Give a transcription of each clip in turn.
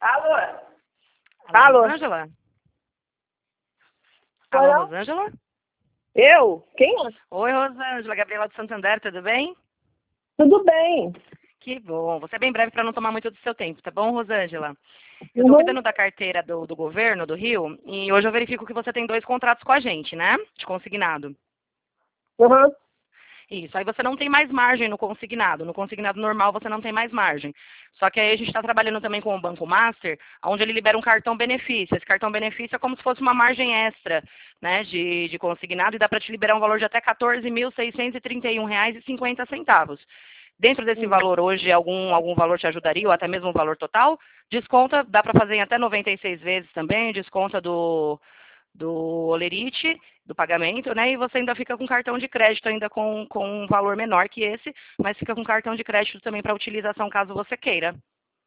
Alô? Alô, Alô? Rosângela? Oi, Alô, não? Rosângela? Eu? Quem é? Oi, Rosângela, Gabriela de Santander, tudo bem? Tudo bem. Que bom. Você é bem breve para não tomar muito do seu tempo, tá bom, Rosângela? Eu estou Uhum. cuidando da carteira do governo do Rio e hoje eu verifico que você tem 2 contratos com a gente, né? De consignado. Uhum. Isso. Aí você não tem mais margem no consignado. No consignado normal você não tem mais margem. Só que aí a gente está trabalhando também com o Banco Master, onde ele libera um cartão benefício. Esse cartão benefício é como se fosse uma margem extra, né, de consignado e dá para te liberar um valor de até R$ 14.631,50. Dentro desse valor hoje, algum valor te ajudaria, ou até mesmo o valor total? Desconta, dá para fazer em até 96 vezes também, desconta do Olerite, do pagamento, né? E você ainda fica com cartão de crédito, ainda com um valor menor que esse, mas fica com cartão de crédito também para utilização caso você queira.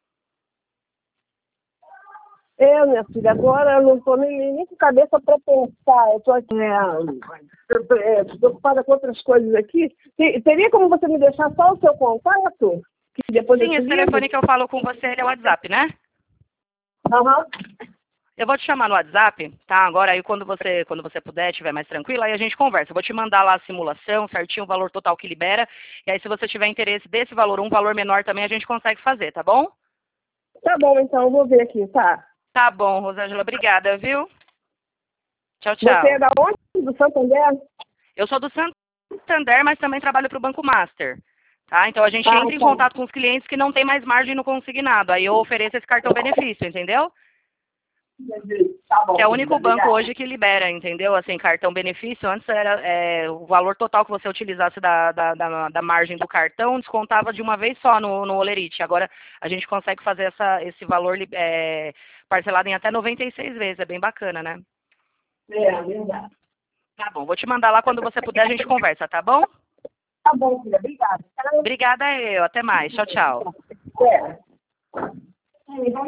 Minha filha, agora eu não estou nem com cabeça para pensar. Eu estou aqui, preocupada com outras coisas aqui. Teria como você me deixar só o seu contato? Que depois eu Sim, te esse ligo? telefone que eu falo com você ele é o WhatsApp, né? Aham. Eu vou te chamar no WhatsApp, tá? Agora aí quando você puder, estiver mais tranquila, aí a gente conversa. Eu vou te mandar lá a simulação, certinho, o valor total que libera. E aí se você tiver interesse desse valor, um valor menor também, a gente consegue fazer, tá bom? Tá bom, então, eu vou ver aqui, tá? Tá bom, Rosângela, obrigada, viu? Tchau, Você é tchau. da onde? Do Santander? Eu sou do Santander, mas também trabalho para o Banco Master. Tá? Então a gente Ah, entra em tá. contato com os clientes que não tem mais margem no consignado. Aí eu ofereço esse cartão benefício, entendeu? Entendi. Tá Que bom, é o querida. único banco Obrigada. hoje que libera, entendeu? Assim, cartão benefício. Antes era o valor total que você utilizasse da margem do cartão, descontava de uma vez só no Olerite. Agora a gente consegue fazer esse valor parcelado em até 96 vezes. É bem bacana, né? Verdade. Tá bom, vou te mandar lá quando você puder, a gente conversa, tá bom? Tá bom, filha. Obrigada. Obrigada eu. Até mais. Tchau, tchau. É.